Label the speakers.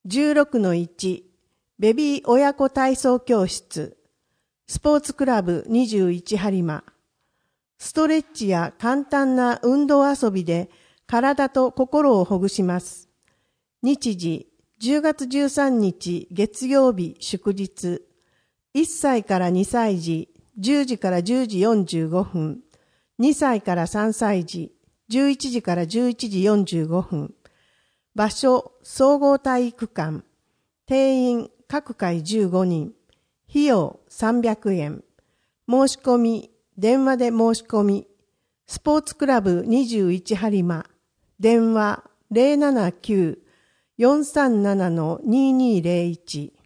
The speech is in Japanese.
Speaker 1: 16-1 ベビー親子体操教室スポーツクラブ21播磨ストレッチや簡単な運動遊びで体と心をほぐします。日時10月13日月曜日祝日1歳から2歳児10時から10時45分2歳から3歳児11時から11時45分場所総合体育館定員各回15人費用300円申し込み電話で申し込みスポーツクラブ21播磨電話 079-437-2201